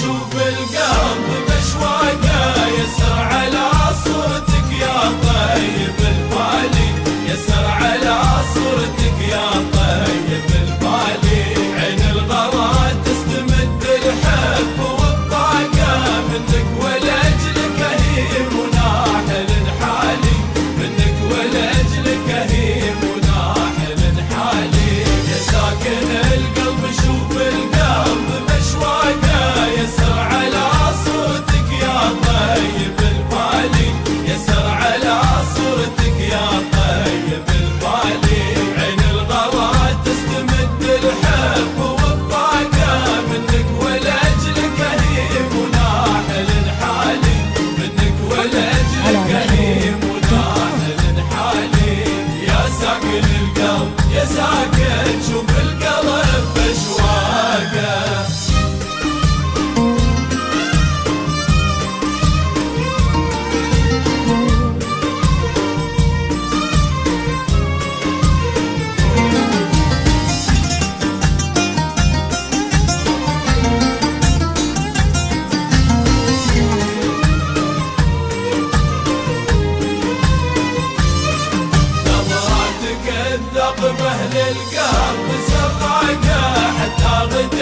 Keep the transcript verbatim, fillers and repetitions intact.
بشوف القلب بشواقه يسر على صورتك يا طيب البالي، يسر على صورتك يا طيب البالي. عين الغراد تستمد الحب والطاقة منك ولأجلك هيم وناحل حالي، منك ولأجلك هيم وناحل حالي. يا ساكن القلب شوف القلب بشواقه يسر على صورتك يا طيب البالي، يسر على صورتك يا طيب البالي. عين الغراد تستمد الحب والطاقة منك ولأجلك هيم وناحل حالي، منك ولأجلك هيم وناحل حالي. يا ساكن القلب يا ساكن شوف القلب بشواقه. نظراتك الثقب اهل القلب سراقه حتى غدا